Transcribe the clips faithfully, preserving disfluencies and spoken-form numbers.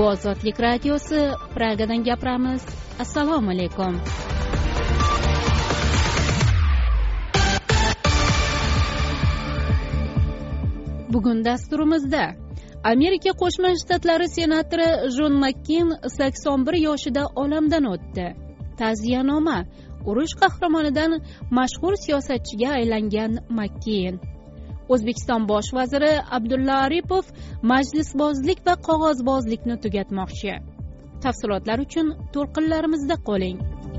Bu Ozodlik radiosi, Pragadan gapiramiz. Assalomu alaykum. Bugun dasturimizda Amerika Qo'shma Shtatlari senatori Jon Makkeyn sakson bir yoshida olamdan o'tdi. Ta'ziyanoma: urush qahramonidan mashhur siyosatchiga aylangan Makkeyn. O'zbekiston bosh vaziri Abdulla Aripov majlisbozlik va qog'ozbozlikni tugatmoqchi. Tafsilotlar uchun to'lqinlarimizda qoling.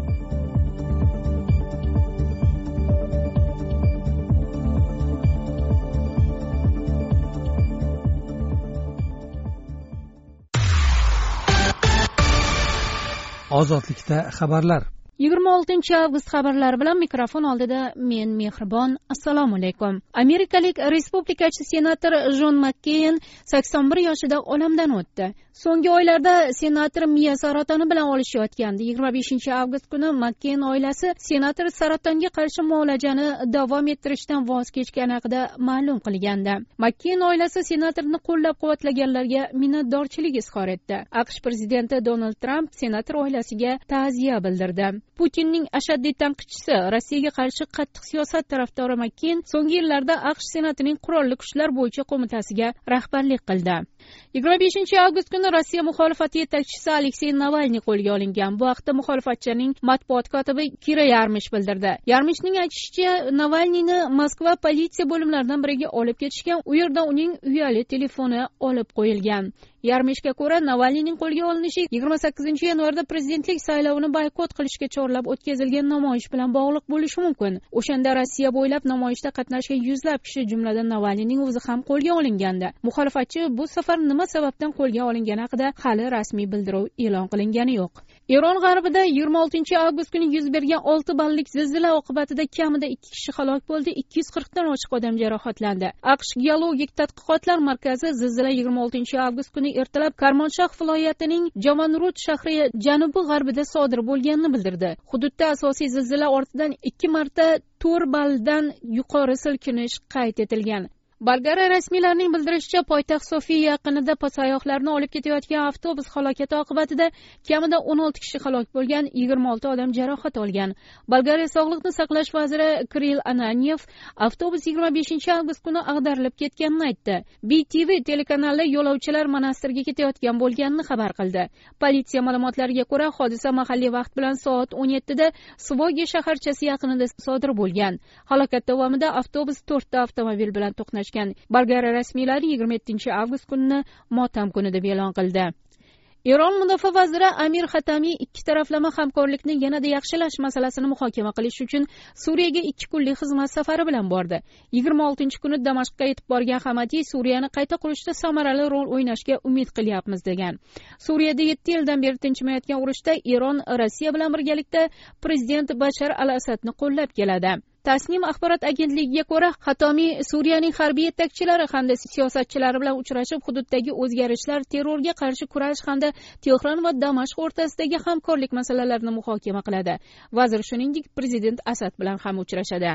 Ozodlikda xabarlar. yigirma oltinchi avgust xabarlari bilan mikrofon oldida men Mehribon. Assalomu alaykum. Amerikalik respublikachi senator Jon Makkeyn sakson bir yoshida olamdan o'tdi. So'nggi oylarda senator miya saratoni bilan olishayotgandi. yigirma beshinchi avgust kuni Makkeyn oilasi senator saratonga qarshi muolajani davom ettirishdan voz kechgani haqida ma'lum qilgandi. Makkeyn oilasi senatorni qo'llab-quvvatlaganlarga minnatdorchilik izhor etdi. AQSh prezidenti Donald Tramp senator oilasiga ta'ziya bildirdi. Putinning ashaddiy tanqidchisi, Rossiyaga qarshi qattiq siyosat tarafdori Makkeyn so'nggi yillarda AQSh senatining qurolli kuchlar bo'yicha qo'mitasiga rahbarlik qildi. yigirma beshinchi avgust kuni Rossiya muxolifati yetakchisi Aleksey Navalniy qo'lga olingan. Bu haqda muxolifatchining matbuot kotibi Kira Yarmish bildirdi. Yarmishning aytishicha, Navalniyni Moskva politsiya bo'limlaridan biriga olib ketishgan, u yerda uning uyali telefoni olib qo'yilgan. Yarmishga ko'ra, Navalniyning qo'lga olinishi yigirma sakkizinchi yanvarda prezidentlik saylovini boykot qilishga chorlab o'tkazilgan namoyish bilan bog'liq bo'lishi mumkin. O'shanda Rossiya bo'ylab namoyishda qatnashgan yuzlab kishi, jumladan Navalniyning o'zi ham qo'lga olingandi. Muxolifatchi bu safar nima sababdan qo'lga olingani haqida hali rasmiy bildiruv e'lon qilingani yo'q. Eron g'arbida yigirma oltinchi avgust kuni yuz bergan olti ballik zilzila oqibatida kamida ikki kishi halok bo'ldi, ikki yuz qirqdan oshiq odam jarohatlandi. AQSh geologik tadqiqotlar markazi zilzila yigirma oltinchi avgust kuni ertalab Karmonshoh viloyatining Jamanrud shahri janubi g'arbida sodir bo'lganini bildirdi. Hududda asosiy zilzila ortidan ikki marta to'rt balldan yuqori silkinish qayd etilgan. Bolgariya rasmiylarining bildirishicha, poytaxt Sofiya yaqinida sayyohlarni olib ketayotgan avtobus halokati oqibatida kamida o'n olti kishi halok bo'lgan, yigirma olti odam jarohat olgan. Bolgariya sog'liqni saqlash vaziri Kiril Ananyev avtobus yigirma beshinchi avgust kuni ag'darilib ketganini aytdi. B T V telekanali yo'lovchilar monastirga ketayotgan bo'lganini xabar qildi. Politsiya ma'lumotlariga ko'ra, hodisa mahalliy vaqt bilan soat o'n yettida Svoge shaharchasi yaqinida sodir bo'lgan. Halokat davomida avtobus to'rtta avtomobil bilan to'qnashgan. Bolgariya rasmiylari yigirma yettinchi avgust kunini motam kuni deb e'lon qildi. Eron mudofaa vaziri Amir Xatamiy ikki taraflama hamkorlikni yanada yaxshilash masalasini muhokama qilish uchun Suriyaga ikki kunlik xizmat safari bilan bordi. yigirma oltinchi kuni Damashqqa yetib borgan Xamatiy Suriyani qayta qurishda samarali rol o'ynashga umid qilyapmiz degan. Suriyada yetti yildan beri tinchimayotgan urushda Eron Rossiya bilan birgalikda prezident Bashar al-Asadni qo'llab keladi. Tasnim axborot agentligiga ko'ra, Xatomiy Suriyaning harbiy yetakchilari hamda siyosatchilari bilan uchrashib, hududdagi o'zgarishlar, terrorga qarshi kurash hamda Tehron va Damashq o'rtasidagi hamkorlik masalalarini muhokama qiladi. Vazir shuningdek prezident Asad bilan ham uchrashadi.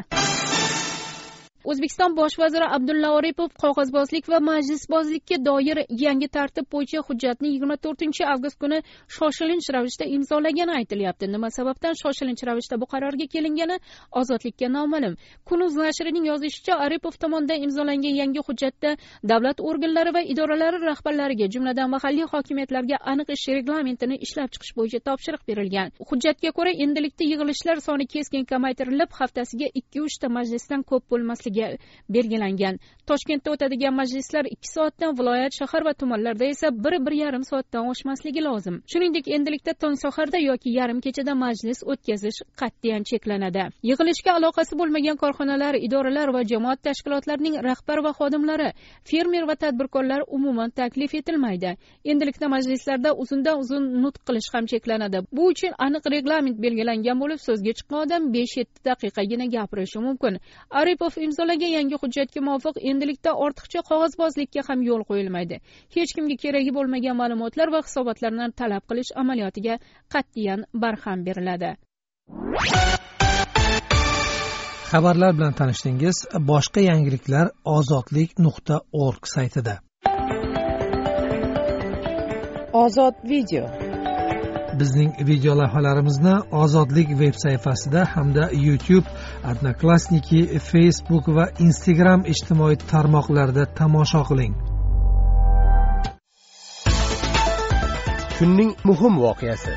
O'zbekiston bosh vaziri Abdulla Aripov qog'ozbozlik va majlisbozlikka doir yangi tartib bo'yicha hujjatni yigirma to'rtinchi avgust kuni shoshilinch ravishda imzolagani aytilyapti. Nima sababdan shoshilinch ravishda bu qarorga kelingani Ozodlikka noma'lum. Kunuz nashrining yozishicha, Aripov tomonidan imzolangan yangi hujjatda davlat organlari va idoralari rahbarlariga, jumladan mahalliy hokimiyatlarga aniq ish reglamentini ishlab chiqish bo'yicha topshiriq berilgan. Hujjatga ko'ra, endilikda yig'ilishlar soni keskin kamaytirilib, haftasiga ikki uch ta majlisdan ko'p bo'lmasligi belgilangan. Toshkentda o'tadigan majlislar ikki soatdan, viloyat, shahar va tumanlarda esa bir bir yarim soatdan oshmasligi lozim. Shuningdek, endilikda tong saharda yoki yarim kechada majlis o'tkazish qat'iyan cheklanadi. Yig'ilishga aloqasi bo'lmagan korxonalar, idoralar va jamoat tashkilotlarining rahbar va xodimlari, fermer va tadbirkorlar umuman taklif etilmaydi. Endilikda majlislarda uzundan uzun nutq qilish ham cheklanadi. Bu uchun aniq reglament belgilangan bo'lib, so'zga chiqqan odam besh yetti daqiqagina gapirishi mumkin. Aripov imzolagan yangi hujjatga muvofiq endilikda ortiqcha qog'ozbozlikka ham yo'l qo'yilmaydi. Hech kimga keragi bo'lmagan ma'lumotlar va hisobotlarni talab qilish amaliyotiga qat'iyan barham beriladi. Xabarlar bilan tanishdingiz. Boshqa yangiliklar ozodlik nuqta org saytida. Ozod video. Bizning video lavhalarimizni Ozodlik veb sayfasida hamda YouTube, Odnoklassniki, Facebook va Instagram ijtimoiy tarmoqlarida tomosha qiling. Kunning muhim voqeasi.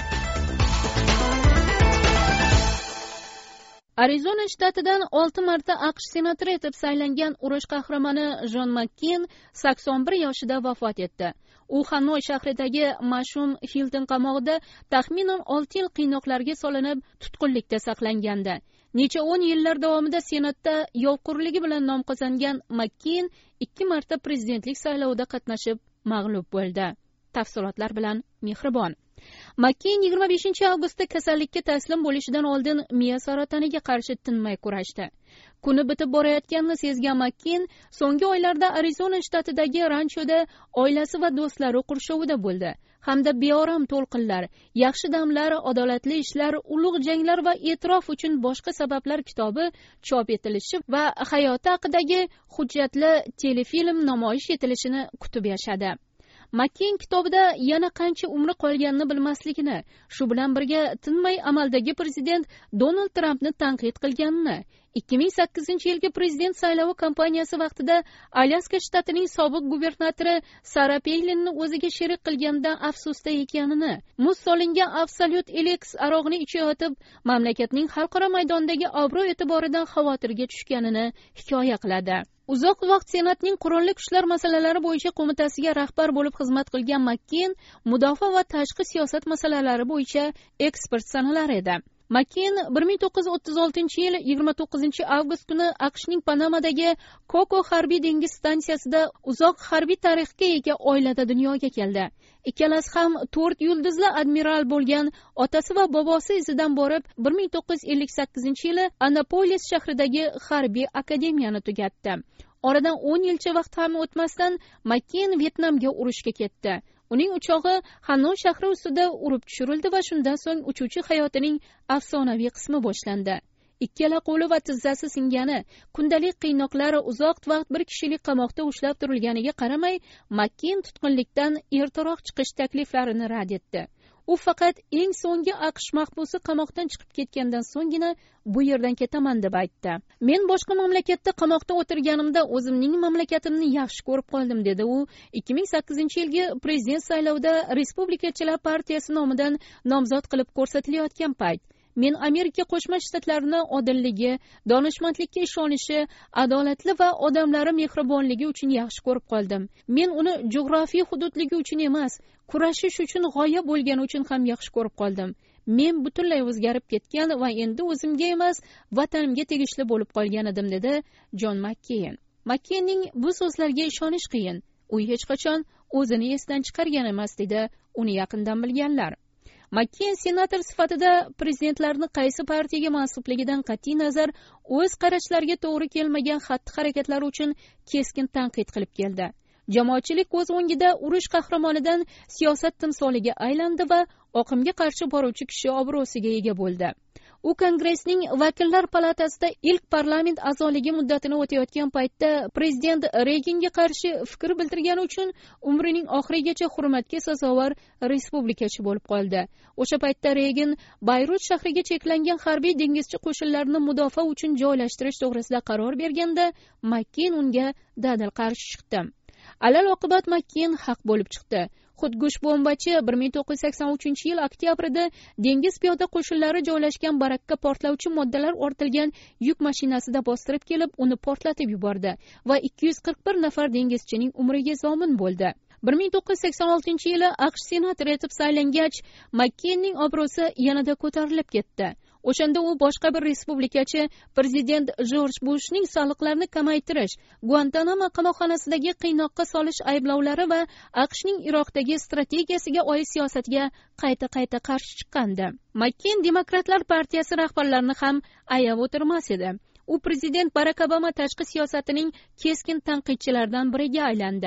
Arizona shtatidan olti marta AQSh senatori etib saylangan urush qahramoni Jon Makkeyn sakson bir yoshida vafot etdi. U Xanoy shahridagi mash'um Hilton qamog'ida taxminan olti yil qiynoqlarga solinib, tutqunlikda saqlangandi. Necha o'n yillar davomida senatda yovqurligi bilan nom qozongan Makkeyn ikki marta prezidentlik saylovida qatnashib, mag'lub bo'ldi. Tafsilotlar bilan Mehribon. Makkeyn yigirma beshinchi avgustda kasallikka taslim bo'lishidan oldin miya saratoniga qarshi tinmay kurashdi. Kuni bitib borayotganini sezgan Makkeyn so'nggi oylarda Arizona shtatidagi ranchoda oilasi va do'stlari qurshovida bo'ldi. Hamda beorom to'lqinlar, yaxshi damlar, adolatli ishlar, ulug' janglar va e'tirof uchun boshqa sabablar kitobi chop etilishi va hayoti haqidagi hujjatli telefilm namoyish etilishini kutib yashadi. Makkeyn kitobida yana qancha umri qolganini bilmasligini, shu bilan birga tinmay amaldagi prezident Donald Trampni tanqid qilganini, ikki ming sakkizinchi yilgi prezident saylovi kampaniyasi vaqtida Alyaska shtatining sobiq gubernatori Sara Peylinni o'ziga sherik qilganidan afsusda ekanini, muz solingan Absolut Elix arog'ini ichayotib, mamlakatning xalqaro maydondagi obro' e'tiboridan xavotirga tushganini hikoya qiladi. Uzoq vaqt Senatning qurolli kuchlar masalalari bo'yicha qo'mitasiga rahbar bo'lib xizmat qilgan Makkeyn mudofaa va tashqi siyosat masalalari bo'yicha ekspert sanalar edi. Makkeyn bir ming to'qqiz yuz o'ttiz oltinchi yil yigirma to'qqizinchi avgust kuni AQShning Panamadagi Koko harbiy dengiz stansiyasida uzoq harbiy tarixga ega oilada dunyoga keldi. Ikkalasi ham to'rt yulduzli admiral bo'lgan, otasi va bobosi izidan borib bir ming to'qqiz yuz ellik sakkizinchi yili Annapolis shahridagi harbiy akademiyani tugatdi. Oradan o'n yilcha vaqt ham o'tmasdan Makkeyn Vyetnamga urushga ketdi. Uning uchog'i Xanoy shahri ustida urib tushirildi va shundan so'ng uchuvchi hayotining afsonaviy qismi boshlandi. Ikkala qo'li va tizzasi singani, kundalik qiynoqlar, uzoq vaqt bir kishilik qamoqda ushlab turilganiga qaramay, Makkeyn tutqunlikdan ertaroq chiqish takliflarini rad etdi. U faqat eng so'nggi AQSh mahbusi qamoqdan chiqib ketgandan so'nggina bu yerdan ketaman deb aytdi. Men boshqa mamlakatda qamoqda o'tirganimda o'zimning mamlakatimni yaxshi ko'rib qoldim, dedi u ikki ming sakkizinchi yilgi prezident saylovida Respublikachilar partiyasi nomidan nomzod qilib ko'rsatilayotgan payt. Men Amerika Qo'shma Shtatlarini odilligi, donishmandlikka ishonishi, adolatli va odamlari mehribonligi uchun yaxshi ko'rib qoldim. Men uni jo'g'rofiy hududligi uchun emas, kurashish uchun g'oya bo'lgani uchun ham yaxshi ko'rib qoldim. Men butunlay o'zgarib ketgan va endi o'zimga emas, vatanimga tegishli bo'lib qolgan edim, dedi Jon Makkeyn. Makkeynning bu so'zlarga ishonish qiyin. U hech qachon o'zini esdan chiqargan emas, dedi uni yaqindan bilganlar. Makkeyn senator sifatida prezidentlarni qaysi partiyaga mansubligidan qat'iy nazar o'z qarashlariga to'g'ri kelmagan xatti-harakatlari uchun keskin tanqid qilib keldi. Jamoatchilik ko'z o'ngida urush qahramonidan siyosat timsoliga aylandi va oqimga qarshi boruvchi kishi obro'siga ega bo'ldi. U Kongressning Vakillar palatasida ilk parlament a'zoligi muddatini o'tayotgan paytda prezident Reganga qarshi fikr bildirgani uchun umrining oxirigacha hurmatga sazovor respublikachi bo'lib qoldi. O'sha paytda Regan Bayrut shahriga cheklangan harbiy dengizchi qo'shinlarini mudofaa uchun joylashtirish to'g'risida qaror berganda, Makkeyn unga dadil qarshi chiqdi. Alal oqibat Makkeyn haq bo'lib chiqdi. Xudgo'sh bombachi bir ming to'qqiz yuz sakson uchinchi yil oktyabrida dengiz piyoda qo'shinlari joylashgan barakka portlovchi moddalar ortilgan yuk mashinasida bostirib kelib, uni portlatib yubordi va ikki yuz qirq bir nafar dengizchining umriga zomin bo'ldi. bir ming to'qqiz yuz sakson oltinchi yili AQSh senatori etib saylangach, Makkeynning obro'si yanada ko'tarilib ketdi. O'shanda u boshqa bir respublikachi prezident Jorj Bushning soliqlarni kamaytirish, Guantanamo qamoqxonasidagi qiynoqqa solish ayblovlari va AQShning Iroqdagi strategiyasiga oid siyosatga qayta-qayta qarshi chiqqandi. Makkeyn Demokratlar partiyasi rahbarlarini ham ayab o'tirmas edi. U prezident Barak Obama tashqi siyosatining keskin tanqidchilaridan biriga aylandi.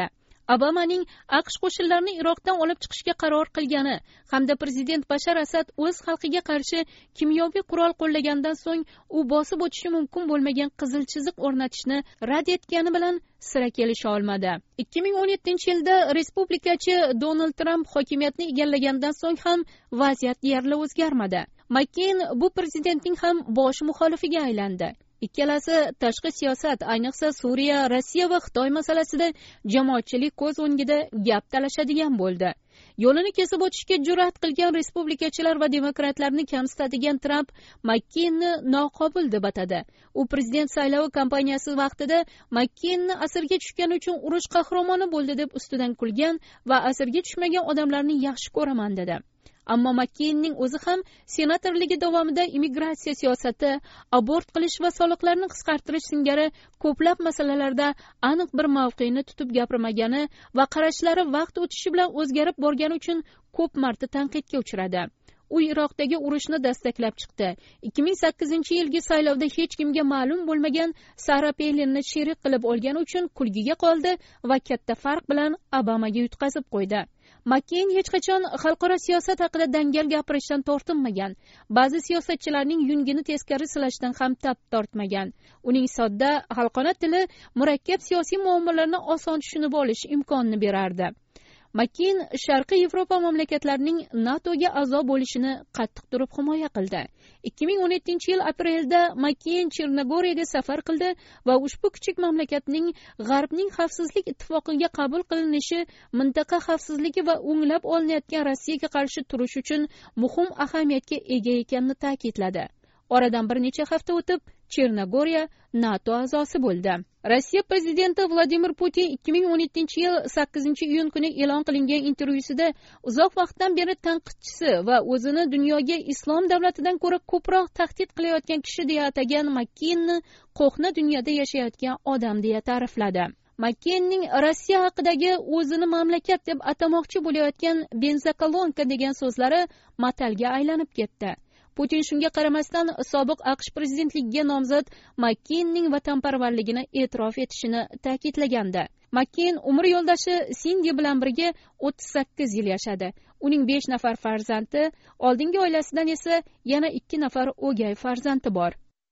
Obamaning AQSh qo'shinlarini Iroqdan olib chiqishga qaror qilgani hamda prezident Bashar Asad o'z xalqiga qarshi kimyoviy qurol qo'llagandan so'ng u bosib o'tishi mumkin bo'lmagan qizil chiziq o'rnatishni rad etgani bilan sira kelisha olmadi. ikki ming o'n yettinchi yilda respublikachi Donald Tramp hokimiyatni egallagandan so'ng ham vaziyat deyarli o'zgarmadi. McCain bu prezidentning ham bosh muxolifiga aylandi. Ikkalasi tashqi siyosat, ayniqsa Suriya, Rossiya va Xitoy masalasida jamoatchilik ko'z o'ngida gap talashadigan bo'ldi. Yo'lini kesib o'tishga jur'at qilgan respublikachilar va demokratlarni kamsitadigan Tramp McCainni noqobil deb atadi. U prezident saylovi kampaniyasi vaqtida McCainni asirga tushgani uchun urush qahramoni bo'ldi deb ustidan kulgan va asirga tushmagan odamlarni yaxshi ko'raman dedi. Ammo McCainning o'zi ham senatorligi davomida immigratsiya siyosati, abort qilish va soliqlarni qisqartirish singari ko'plab masalalarda aniq bir mavqeni tutib gapirmagani va qarashlari vaqt o'tishi bilan o'zgarib borgani uchun ko'p marta tanqidga uchradi. U Iroqdagi urushni dastaklab chiqdi. ikki ming sakkizinchi yilgi saylovda hech kimga ma'lum bo'lmagan Sara Pelinni sherik qilib olgani uchun kulgiga qoldi va katta farq bilan Obamaga yutqazib qo'ydi. McCain hech qachon xalqaro siyosat haqida dangal gapirishdan tortinmagan. Ba'zi siyosatchilarning yungini teskari silashdan ham tap tortmagan. Uning sodda, xalqona tili murakkab siyosiy muammolarni oson tushunib olish imkonini berardi. McCain Sharqiy Yevropa mamlakatlarining NATOga a'zo bo'lishini qattiq turib himoya qildi. ikki ming o'n yettinchi yil aprelda McCain Chernogoriyaga safar qildi va ushbu kichik mamlakatning G'arbning xavfsizlik ittifoqiga qabul qilinishi mintaqa xavfsizligi va o'nglab olinayotgan Rossiyaga qarshi turish uchun muhim ahamiyatga ega ekanini ta'kidladi. Oradan bir necha hafta o'tib Chernogoriya NATO a'zosi bo'ldi. Rossiya prezidenti Vladimir Putin ikki ming o'n yettinchi yil sakkizinchi iyun kuni e'lon qilingan intervyusida uzoq vaqtdan beri tanqidchisi va o'zini dunyoga islom davlatidan ko'ra ko'proq tahdid qilayotgan kishi deya atagan McCainni qo'hna dunyoda yashayotgan odam deya ta'rifladi. McCainning Rossiya haqidagi o'zini mamlakat deb atamoqchi bo'layotgan benzokolonka degan so'zlari matalga aylanib ketdi. Putin shunga qaramasdan sobiq AQSh prezidentligiga nomzod McCainning vatanparvarligini e'tirof etishini ta'kidlagandi. McCain umr yo'ldoshi Sindi bilan birga o'ttiz sakkiz yil yashadi. Uning besh nafar farzandi, oldingi oilasidan esa yana ikki nafar o'gay farzandi bor.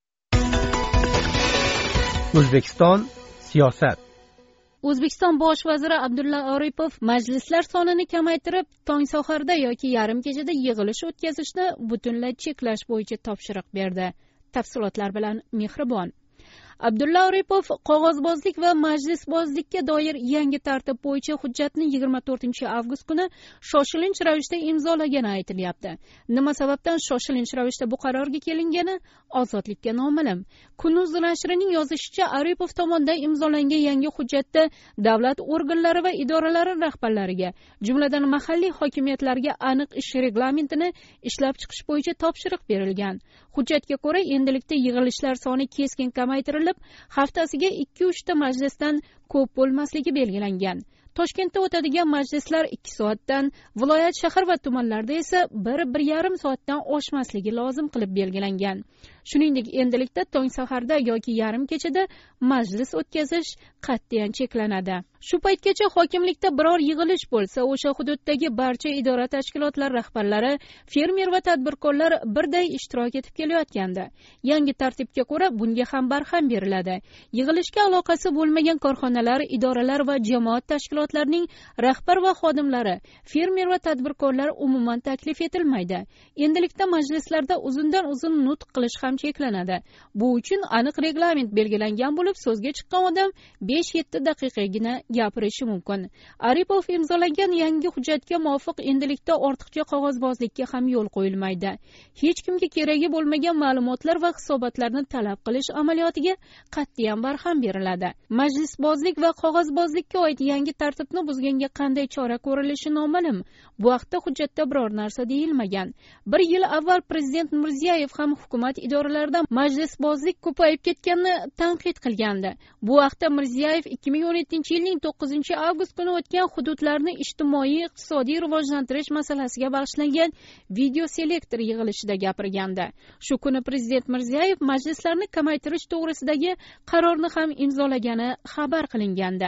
O'zbekiston siyosat. O'zbekiston bosh vaziri Abdulla Aripov majlislar sonini kamaytirib, tong saharda yoki yarim kechada yig'ilish o'tkazishni butunlay cheklash bo'yicha topshiriq berdi. Tafsilotlar bilan Mehribon. Abdulla Aripov qog'ozbozlik va majlisbozlikka doir yangi tartib bo'yicha hujjatni yigirma to'rtinchi avgust kuni shoshilinch ravishda imzolagani aytilyapti. Nima sababdan shoshilinch ravishda bu qarorga kelingani ozodlikka noma'lum. Kunuz nashrining yozishicha, Aripov tomonidan imzolangan yangi hujjatda davlat organlari va idoralari rahbarlariga, jumladan mahalliy hokimiyatlarga aniq ish reglamentini ishlab chiqish bo'yicha topshiriq berilgan. Hujjatga ko'ra, endilikda yig'ilishlar soni keskin kamaytirilib, haftasiga ikki uch ta majlisdan ko'p bo'lmasligi belgilangan. Toshkentda o'tadigan majlislar ikki soatdan, viloyat, shahar va tumanlarda esa bir bir yarim soatdan oshmasligi lozim qilib belgilangan. Shuningdek, endilikda tong saharda yoki yarim kechada majlis o'tkazish qat'iyan cheklanadi. Shu paytgacha hokimlikda biror yig'ilish bo'lsa, o'sha hududdagi barcha idora tashkilotlar rahbarlari, fermer va tadbirkorlar birday ishtirok etib kelayotgandi. Yangi tartibga ko'ra bunga ham barham beriladi. Yig'ilishga aloqasi bo'lmagan korxonalar, idoralar va jamoat tashkilotlarining rahbar va xodimlari, fermer va tadbirkorlar umuman taklif etilmaydi. Endilikda majlislarda uzundan uzun nutq qilish ham cheklanadi. Bu uchun aniq reglament belgilangan bo'lib, so'zga chiqqan odam besh yetti daqiqagina gapirishi mumkin. Aripov imzolagan yangi hujjatga muvofiq endilikda ortiqcha qog'ozbozlikka ham yo'l qo'yilmaydi. Hech kimga keragi bo'lmagan ma'lumotlar va hisobotlarni talab qilish amaliyotiga qat'iyan barham beriladi. Majlisbozlik va qog'ozbozlikka oid yangi tartibni buzganga qanday chora ko'rilishi noma'lum. Bu haqda hujjatda biror narsa deyilmagan. Bir yil avval prezident Mirziyoyev ham hukumat idoralarida majlisbozlik ko'payib ketganini tanqid qilgandi. Bu haqda Mirziyoyev ikki ming o'n yettinchi yilning to'qqizinchi avgust kuni o'tgan hududlarni ijtimoiy iqtisodiy rivojlantirish masalasiga bag'ishlangan video selektor yig'ilishida gapirgandi. Shu kuni prezident Mirziyoyev majlislarni kamaytirish to'g'risidagi qarorni ham imzolagani xabar qilingandi.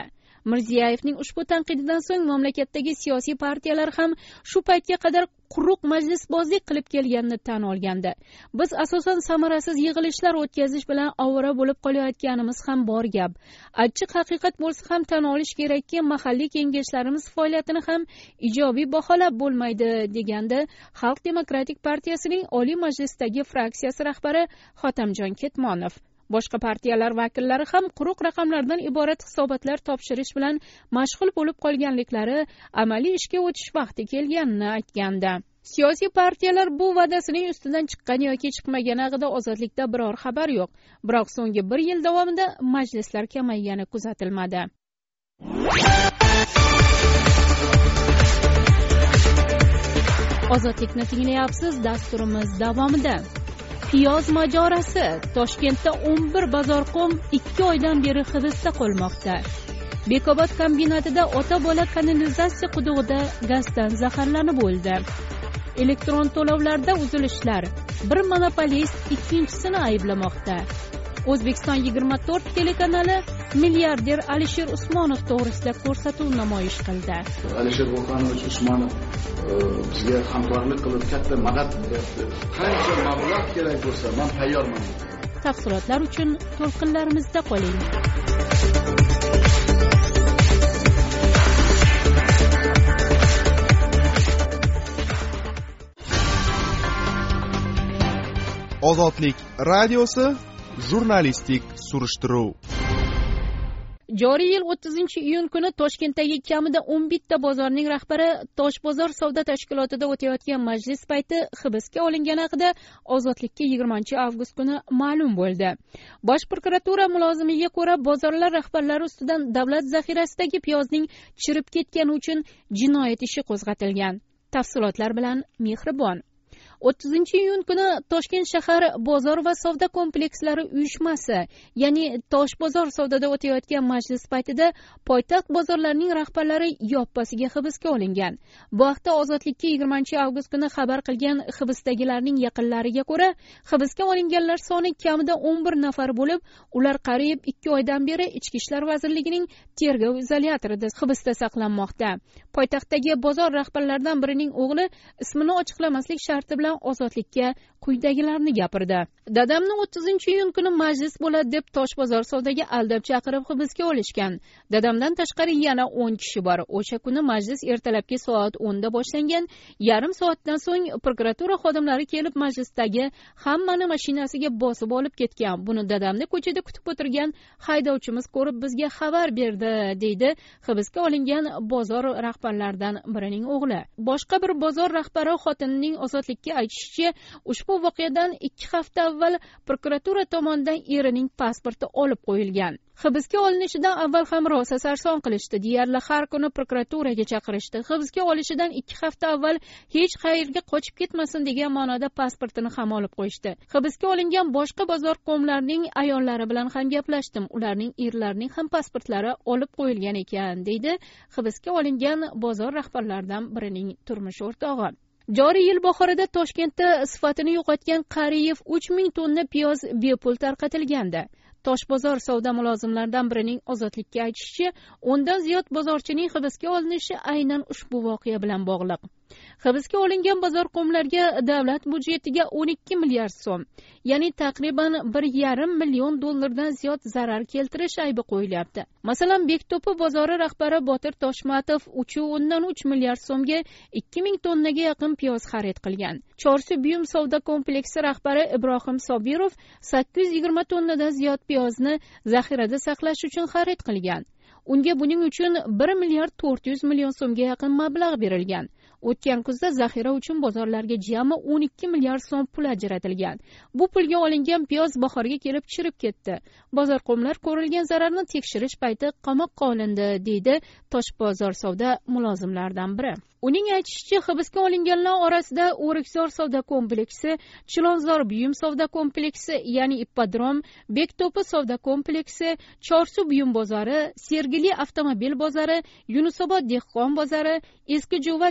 Mirziyoyevning ushbu tanqididan so'ng mamlakatdagi siyosiy partiyalar ham shu paytga qadar quruq majlisbozlik qilib kelganini tan olgandi. Biz asosan samarasiz yig'ilishlar o'tkazish bilan ovora bo'lib qolayotganimiz ham bor gap. Achchiq haqiqat bo'lsa ham tan olish kerakki, mahalliy kengashlarimiz faoliyatini ham ijobiy baholab bo'lmaydi, degandi Xalq demokratik partiyasining Oliy Majlisdagi fraksiyasi rahbari Hotamjon Ketmonov. Boshqa partiyalar vakillari ham quruq raqamlardan iborat hisobotlar topshirish bilan mashg'ul bo'lib qolganliklari amaliy ishga o'tish vaqti kelganini aytgandi. Siyosiy partiyalar bu va'dasining ustidan chiqqan yoki chiqmagani haqida Ozodlikda biror xabar yo'q. Biroq so'nggi bir yil davomida majlislar kamaygani kuzatilmadi. Ozodlikni tinglayapsiz. Dasturimiz davomida piyoz mojarosi. Toshkentda o'n bir bozorqo'm ikki oydan beri hibsda qolmoqda. Bekobod kombinatida ota-bola kanalizatsiya qudug'ida gazdan zaharlanib o'ldi. Elektron to'lovlarda uzilishlar. Bir monopolist ikkinchisini ayblamoqda. O'zbekiston yigirma to'rt telekanali milliarder Alisher Usmonov to'g'risida ko'rsatuv namoyish qildi. Alisher Vohanovich Usmonov bizga hamkorlik qilib katta madad berdi. Qancha mablag' kerak bo'lsa, men tayyorman. Tafsilotlar uchun to'lqinlarimizda qoling. Ozodlik radiosi jurnalistik surishtiruv. Joriy yil o'ttizinchi iyun kuni Toshkentdagi kamida o'n bitta bozorning rahbari Toshbozor savdo tashkilotida o'tayotgan majlis payti hibsga olingani haqida Ozodlikka yigirmanchi avgust kuni ma'lum bo'ldi. Bosh prokuratura mulozimiga ko'ra, bozorlar rahbarlari ustidan davlat zaxirasidagi piyozning chirib ketgani uchun jinoyat ishi qo'zg'atilgan. Tafsilotlar bilan Mehribon. o'ttizinchi iyun kuni Toshkent shahar bozor va savdo komplekslari uyushmasi, ya'ni Toshbozor savdoda o'tayotgan majlis paytida poytaxt bozorlarining rahbarlari yoppasiga hibsga olingan. Bu haqda Ozodlikka yigirmanchi avgust kuni xabar qilgan hibsdagilarning yaqinlariga ko'ra, hibsga olinganlar soni kamida o'n bir nafar bo'lib, ular qariyb ikki oydan beri Ichki ishlar vazirligining tergov izolyatorida hibsda saqlanmoqda. Poytaxtdagi bozor rahbarlaridan birining o'g'li ismini ochiqlamaslik sharti bilan Ozodlikka quyidagilarni gapirdi. Dadamni o'ttizinchi iyun kuni majlis bo'ladi deb Toshbozor savdoga aldab chaqirib hibsga olishgan. Dadamdan tashqari yana o'n kishi bor. O'sha kuni majlis ertalabki soat o'nda boshlangan. Yarim soatdan so'ng prokuratura xodimlari kelib majlisdagi hammani mashinasiga bosib olib ketgan. Buni dadamni ko'chada kutib o'tirgan haydovchimiz ko'rib bizga xabar berdi, deydi hibsga olingan bozor rahbarlaridan birining o'g'li. Boshqa bir bozor rahbari xotinining Ozodlikka aytishicha, ushbu voqeadan ikki hafta avval prokuratura tomonidan erining pasporti olib qo'yilgan. Hibsga olinishidan avval ham rosa sarson qilishdi. Deyarli har kuni prokuraturaga chaqirishdi. Hibsga olishidan ikki hafta avval hech qayerga qochib ketmasin degan ma'noda pasportini ham olib qo'yishdi. Hibsga olingan boshqa bozor qo'mlarining ayollari bilan ham gaplashdim. Ularning erlarining ham pasportlari olib qo'yilgan ekan, deydi hibsga olingan bozor rahbarlaridan birining turmush o'rtog'i. Joriy yil bahorida Toshkentda sifatini yo'qotgan qariyb uch ming tonna piyoz bepul tarqatilgandi. Toshbozor savdo mulozimlaridan birining Ozodlikka aytishicha, o'ndan ziyod bozorchining hibsga olinishi aynan ushbu voqea bilan bog'liq. Hibsga olingan bozor qo'mlarga davlat budjetiga o'n ikki milliard so'm, ya'ni taqriban bir yarim million dollardan ziyod zarar keltirish aybi qo'yilyapti. Masalan, Bekto'pi bozori rahbari Botir Toshmatov uch o'ndan uch milliard so'mga ikki ming tonnaga yaqin piyoz xarid qilgan. Chorsu buyum savdo kompleksi rahbari Ibrohim Sobirov sakkiz yuz yigirma tonnadan ziyod piyozni zaxirada saqlash uchun xarid qilgan. Unga buning uchun bir milliard to'rt yuz million so'mga yaqin mablag' berilgan. O'tgan kuzda zaxira uchun bozorlarga jami o'n ikki milliard so'm pul ajratilgan. Bu pulga olingan piyoz bahorga kelib chirib ketdi. Bozor qo'mlar ko'rilgan zararni tekshirish payti qamoqqa olindi, deydi Toshbozor savdo mulozimlaridan biri. Uning aytishicha, hibsga olinganlar orasida O'rikzor savdo kompleksi, Chilonzor buyum savdo kompleksi, ya'ni Ippodrom, Bekto'pi savdo kompleksi, Chorsu buyum bozori, Sergeli avtomobil bozori, Yunusobod dehqon bozori, Eski Jo'va dehqon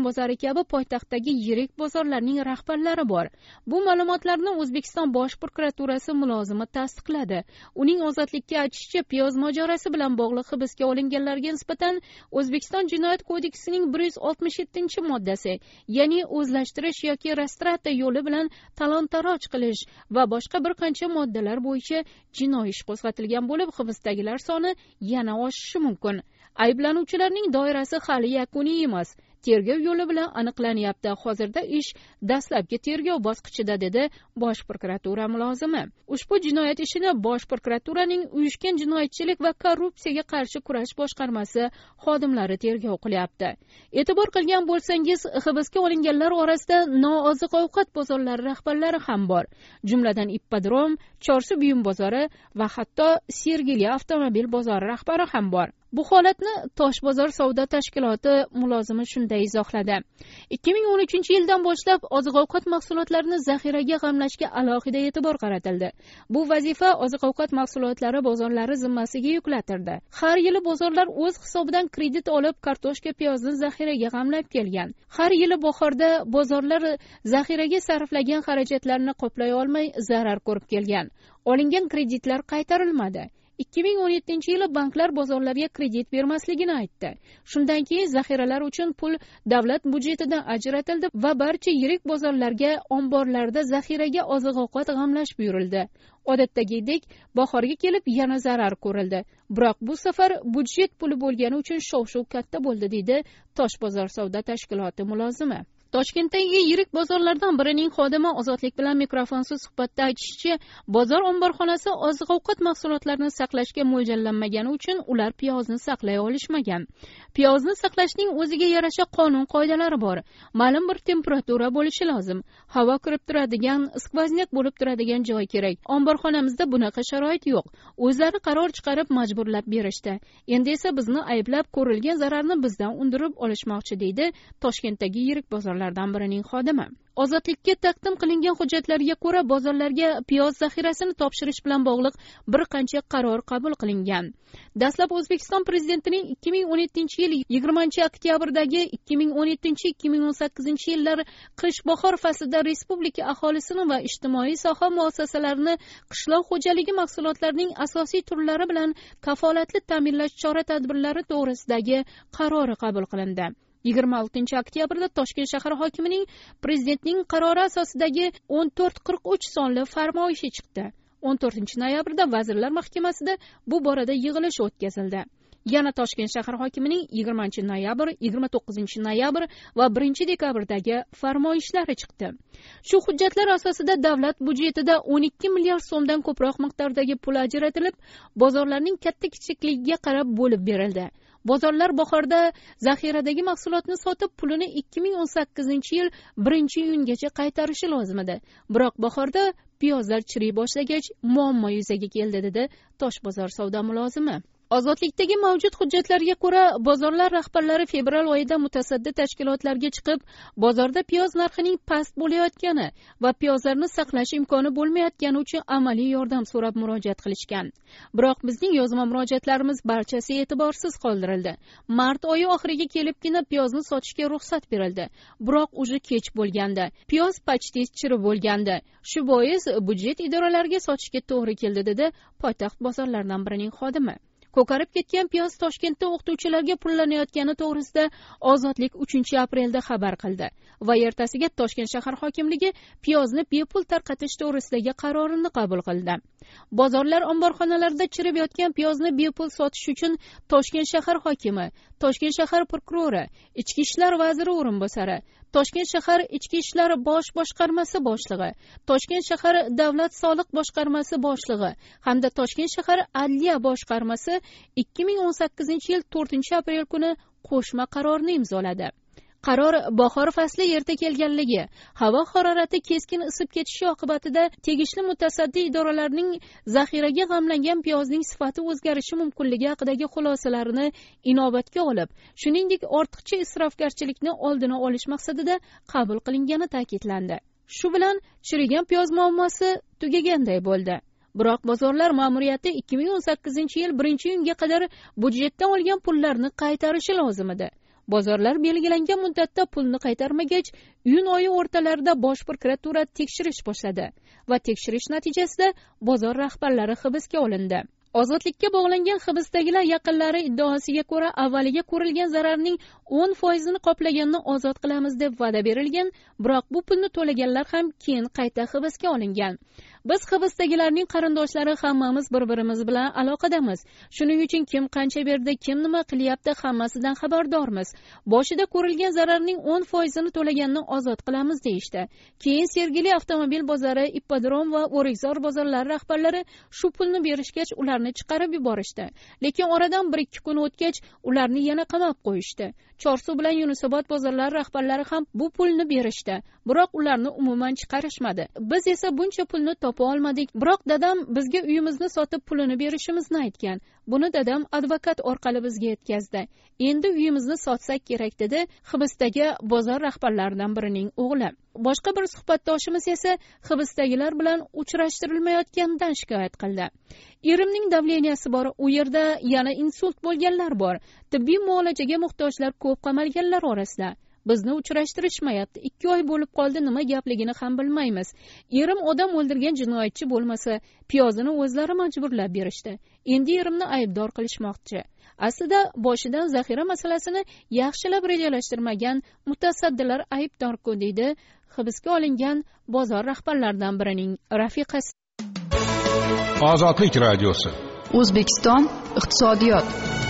bozori kabi poytaxtdagi yirik bozorlarning rahbarlari bor. Bu ma'lumotlarni O'zbekiston bosh prokuraturasi mulozimi tasdiqladi. Uning ozodlikka aytishicha, piyoz mojarosi bilan bog'liq hibsga olinganlarga nisbatan O'zbekiston Jinoyat kodeksining bir yuz oltmish yettinchi moddasi, ya'ni o'zlashtirish yoki restrata yo'li bilan talon-taroj qilish va boshqa bir qancha moddalar bo'yicha jinoiy ish qo'zg'atilgan bo'lib, hibsdagilar soni yana oshishi mumkin. Ayblanuvchilarning doirasi hali yakuniy emas. Tergov yo'li bilan aniqlanyapti. Hozirda ish dastlabki tergov bosqichida, dedi bosh prokuratura mulozimi. Ushbu jinoyat ishini bosh prokuraturaning uyushgan jinoyatchilik va korrupsiyaga qarshi kurash boshqarmasi xodimlari tergov qilyapti. E'tibor qilgan bo'lsangiz, hibsga olinganlar orasida nooziq-ovqat bozorlari rahbarlari ham bor. Jumladan Ippodrom, Chorsu buyum bozori va hatto Sergeli avtomobil bozori rahbari ham bor. Bu holatni Toshbozor savdo tashkiloti mulozimi shunday izohladi. ikki ming o'n uchinchi yildan boshlab oziq-ovqat mahsulotlarini zaxiraga g'amlashga alohida e'tibor qaratildi. Bu vazifa oziq-ovqat mahsulotlari bozorlari zimmasiga yuklatildi. Har yili bozorlar o'z hisobidan kredit olib, kartoshka, piyozni zaxiraga g'amlab kelgan. Har yili bahorda bozorlar zaxiraga sarflagan xarajatlarni qoplay olmay zarar ko'rib kelgan. Olingan kreditlar qaytarilmadi. ikki ming o'n yettinchi yili banklar bozorlarga kredit bermasligini aytdi. Shundan keyin zaxiralar uchun pul davlat budjetidan ajratildi va barcha yirik bozorlarga omborlarda zaxiraga oziq-ovqat g'amlash buyurildi. Odatdagidek bahorga kelib yana zarar ko'rildi. Biroq bu safar budjet puli bo'lgani uchun shov-shuv katta bo'ldi, deydi Toshbozor savdo tashkiloti mulozimi. Toshkentdagi yirik bozorlardan birining xodimi Ozodlik bilan mikrofonsiz suhbatda aytishicha, bozor omborxonasi oziq-ovqat mahsulotlarini saqlashga mo'ljallanmagani uchun ular piyozni saqlay olishmagan. Piyozni saqlashning o'ziga yarasha qonun-qoidalari bor. Ma'lum bir temperatura bo'lishi lozim. Havo kirib turadigan, skvoznak bo'lib turadigan joy kerak. Omborxonamizda bunaqa sharoit yo'q. O'zlari qaror chiqarib majburlab berishdi. Endi esa bizni ayblab ko'rilgan zararni bizdan undirib olishmoqchi, deydi Toshkentdagi yirik bozorlar birining xodimi. Ozodlikka taqdim qilingan hujjatlarga ko'ra, bozorlarga piyoz zaxirasini topshirish bilan bog'liq bir qancha qaror qabul qilingan. Dastlab O'zbekiston prezidentining ikki ming o'n yettinchi yil yigirmanchi oktyabrdagi ikki ming o'n yettinchi ikki ming o'n sakkizinchi yillar qish-bahor faslida respublika aholisini va ijtimoiy soha muassasalarini qishloq xo'jaligi mahsulotlarining asosiy turlari bilan kafolatli ta'minlash chora-tadbirlari to'g'risidagi qarori qabul qilindi. yigirma oltinchi oktyabrda Toshkent shahar hokimining prezidentning qarori asosidagi o'n to'rt qirq uch sonli farmoyishi chiqdi. o'n to'rtinchi noyabrda Vazirlar Mahkamasida bu borada yig'ilish o'tkazildi. Yana Toshkent shahar hokimining yigirmanchi noyabr, yigirma to'qqizinchi noyabr va birinchi dekabrdagi farmoyishlari chiqdi. Shu hujjatlar asosida davlat budjetida o'n ikki milliard so'mdan ko'proq miqdordagi pul ajratilib, bozorlarning katta-kichikligiga qarab bo'lib berildi. Bozorlar bahorda zaxiradagi mahsulotni sotib, pulini ikki ming o'n sakkizinchi yil birinchi iyungacha qaytarishi lozim edi. Biroq bahorda piyozlar chiriy boshlagach, muammo yuzaga keldi, dedi Toshbozor savdo mulozimi. Ozodlikdagi mavjud hujjatlarga ko'ra, bozorlar rahbarlari fevral oyida mutasaddi tashkilotlarga chiqib, bozorda piyoz narxining past bo'layotgani va piyozlarni saqlash imkoni bo'lmayotgani uchun amaliy yordam so'rab murojaat qilishgan. Biroq bizning yozma murojaatlarimiz barchasi e'tiborsiz qoldirildi. Mart oyi oxiriga kelibgina piyozni sotishga ruxsat berildi. Biroq uje kech bo'lgandi. Piyoz почти chirib bo'lgandi. Shu bois budjet idoralariga sotishga to'g'ri keldi, dedi poytaxt bozorlaridan birining xodimi. Ko'karib ketgan piyoz Toshkentda o'qituvchilarga pullanayotgani to'g'risida Ozodlik uchinchi aprelda xabar qildi va ertasiga Toshkent shahar hokimligi piyozni bepul tarqatish to'g'risidagi qarorini qabul qildi. Bozorlar omborxonalarida chirib yotgan piyozni bepul sotish uchun Toshkent shahar hokimi, Toshkent shahar prokurori, Ichki ishlar vaziri o'rinbosari, Toshkent shahar Ichki ishlar bosh boshqarmasi boshlig'i, Toshkent shahar davlat soliq boshqarmasi boshlig'i hamda Toshkent shahar adliya boshqarmasi ikki ming o'n sakkizinchi yil to'rtinchi aprel kuni qo'shma qarorni imzoladi. Qaror bahor fasli erta kelganligi, havo harorati keskin isib ketishi oqibatida tegishli mutasaddi idoralarning zaxiraga g'amlangan piyozning sifati o'zgarishi mumkinligi haqidagi xulosalarini inobatga olib, shuningdek ortiqcha isrofgarchilikni oldini olish maqsadida qabul qilingani ta'kidlandi. Shu bilan chirigan piyoz muammosi tugaganday bo'ldi. Biroq bozorlar ma'muriyati ikki ming o'n sakkizinchi yil birinchi iyunga qadar budjetdan olgan pullarni qaytarishi lozim edi. bozorlar belgilangan muddatda pulni qaytarmagach, iyun oyi o'rtalarida bosh prokuratura tekshirish boshladi va tekshirish natijasida bozor rahbarlari hibsga olindi. Ozodlikka bog'langan hibsdagilar yaqinlari iddaosiga ko'ra avvaliga ko'rilgan zararning o'n foizini qoplaganni ozod qilamiz deb va'da berilgan, biroq bu pulni to'laganlar ham keyin qayta hibsga olingan. Biz hibsdagilarning qarindoshlari hammamiz bir-birimiz bilan aloqadamiz. Shuning uchun kim qancha berdi, kim nima qilyapti, hammasidan xabardormiz. Boshida ko'rilgan zararning o'n foizini to'laganni ozod qilamiz deyishdi. Keyin Sergeli avtomobil bozori, Ippodrom va O'rikzor bozorlari rahbarlari shu pulni berishgach ularni chiqarib yuborishdi. Lekin oradan bir ikki kun o'tgach ularni yana qamab qo'yishdi. Chorsu bilan Yunusobod bozorlari rahbarlari ham bu pulni berishdi, biroq ularni umuman chiqarishmadi. Biz esa buncha pulni topa olmadik. Biroq dadam bizga uyimizni sotib pulini berishimizni aytgan. Buni dadam advokat orqali bizga yetkazdi. Endi uyimizni sotsak kerak dedi hibsdagi bozor rahbarlaridan birining o'g'li. Boshqa bir suhbatdoshimiz esa hibsdagilar bilan uchrashtirilmayotganidan shikoyat qildi. Erimning davleniyasi bor, u yerda yana insult bo'lganlar bor. Tibbiy muolajaga muhtojlar ko'p qamalganlar orasida. Bizni uchrashtirishmayapti. ikki oy bo'lib qoldi, nima gapligini ham bilmaymiz. Erim odam o'ldirgan jinoyatchi bo'lmasa, piyozini o'zlari majburlab berishdi. Endi erimni aybdor qilishmoqchi. Aslida boshidan zaxira masalasini yaxshilab rejalashtirmagan mutasaddilar aybdor-ku deydi hibsga olingan bozor rahbarlaridan birining rafiqasi. Ozodlik radiosi. O'zbekiston iqtisodiyot.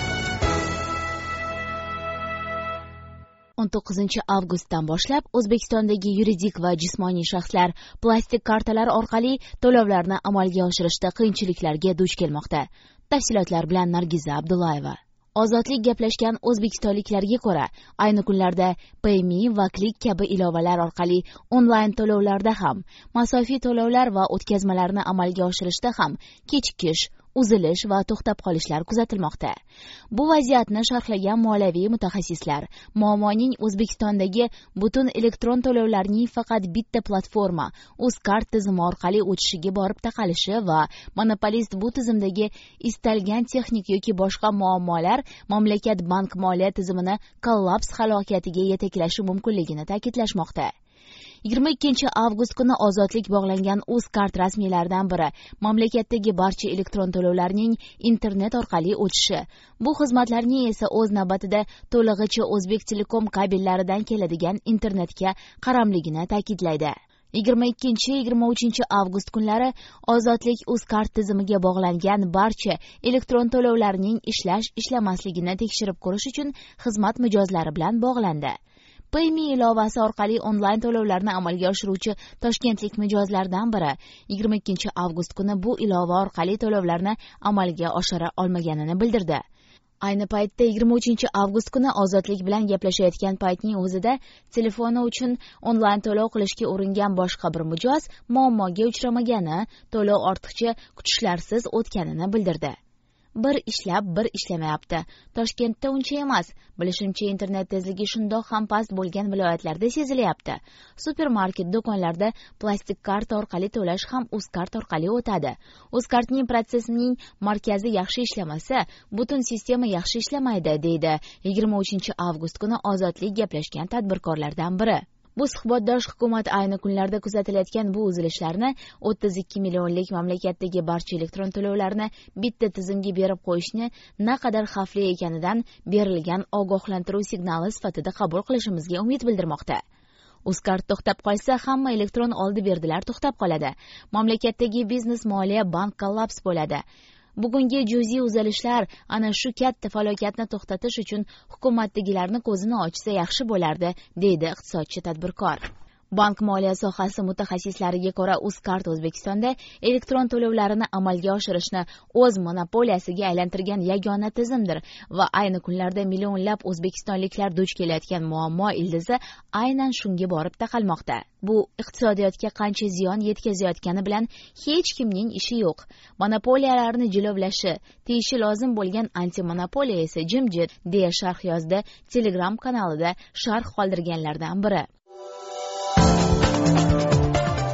o'n to'qqizinchi avgustdan boshlab O'zbekistondagi yuridik va jismoniy shaxslar plastik kartalar orqali to'lovlarni amalga oshirishda qiyinchiliklarga duch kelmoqda. Tafsilotlar bilan Nargiza Abdullayeva. Ozodlik gaplashgan o'zbekistonliklarga ko'ra, ayni kunlarda PayMe va Click kabi ilovalar orqali onlayn to'lovlarda ham, masofiy to'lovlar va o'tkazmalarni amalga oshirishda ham kechikish, uzilish va to'xtab qolishlar kuzatilmoqda. Bu vaziyatni sharhlagan moliyaviy mutaxassislar muammoning O'zbekistondagi butun elektron to'lovlarning faqat bitta platforma Uzcard tizimi orqali o'tishiga borib taqalishi va monopolist bu tizimdagi istalgan texnik yoki boshqa muammolar mamlakat bank moliya tizimini kollaps halokatiga yetaklashi mumkinligini ta'kidlashmoqda. yigirma ikkinchi avgust kuni ozodlik bog'langan Uzcard rasmiylaridan biri mamlakatdagi barcha elektron to'lovlarning internet orqali o'tishi, bu xizmatlarning esa o'z navbatida to'lig'icha O'zbek Telekom kabellaridan keladigan internetga qaramligini ta'kidlaydi. yigirma ikkinchi yigirma uchinchi avgust kunlari ozodlik Uzcard tizimiga bog'langan barcha elektron to'lovlarning ishlash ishlamasligini tekshirib ko'rish uchun xizmat mijozlari bilan bog'landi. PayMe ilovasi orqali onlayn to'lovlarni amalga oshiruvchi toshkentlik mijozlardan biri yigirma ikkinchi avgust kuni bu ilova orqali to'lovlarni amalga oshira olmaganini bildirdi. Ayni paytda yigirma uchinchi avgust kuni ozodlik bilan gaplashayotgan paytning o'zida telefoni uchun onlayn to'lov qilishga uringan boshqa bir mijoz muammoga uchramagani, to'lov ortiqcha kutishlarsiz o'tganini bildirdi. Bir ishlab, bir ishlamayapti. Toshkentda uncha emas. Bilishimcha, internet tezligi shundoq ham past bo'lgan viloyatlarda sezilyapti. Supermarket do'konlarda plastik karta orqali to'lash ham Uzcard orqali o'tadi. Uzcardning protsessining markazi yaxshi ishlamasa, butun sistema yaxshi ishlamaydi, deydi yigirma uchinchi avgust kuni ozodlik gaplashgan tadbirkorlardan biri. Bu suhbatdosh hukumat ayni kunlarda kuzatilayotgan bu uzilishlarni o'ttiz ikki millionlik mamlakatdagi barcha elektron to'lovlarni bitta tizimga berib qo'yishni naqadar xavfli ekanidan berilgan ogohlantiruv signali sifatida qabul qilishimizga umid bildirmoqda. Uzcard to'xtab qolsa, hamma elektron oldi-berdilar to'xtab qoladi. Mamlakatdagi biznes, moliya, bank kollaps bo'ladi. Bugungi juziy uzilishlar ana shu katta falokatni to'xtatish uchun hukumatdagilarni ko'zini ochsa yaxshi bo'lardi, deydi iqtisodchi tadbirkor. Bank moliya sohasi mutaxassislariga ko'ra, Uzcard O'zbekistonda elektron to'lovlarini amalga oshirishni o'z monopoliyasiga aylantirgan yagona tizimdir va ayni kunlarda millionlab o'zbekistonliklar duch kelayotgan muammo ildizi aynan shunga borib taqalmoqda. Bu iqtisodiyotga qancha ziyon yetkazayotgani bilan hech kimning ishi yo'q. Monopoliyalarni jilovlashi, teyishi lozim bo'lgan antimonopoliya esa jimjit, deya sharh yozdi Telegram kanalida sharh qoldirganlardan biri.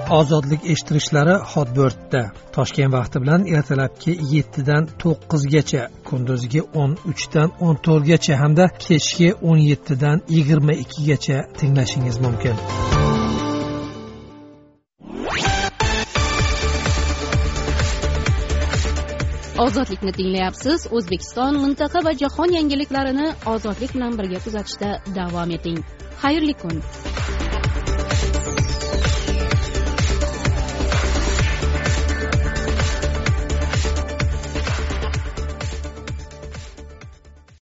ozodlik eshittirishlari Hotbirdda Toshkent vaqti bilan ertalabki yettidan to'qqizgacha, kunduzgi o'n uchdan o'n to'rtgacha hamda kechki o'n yettidan yigirma ikkigacha tinglashingiz mumkin. Ozodlikni tinglayapsiz. O'zbekiston, mintaqa va jahon yangiliklarini ozodlik bilan birga kuzatishda davom eting. Xayrli kun.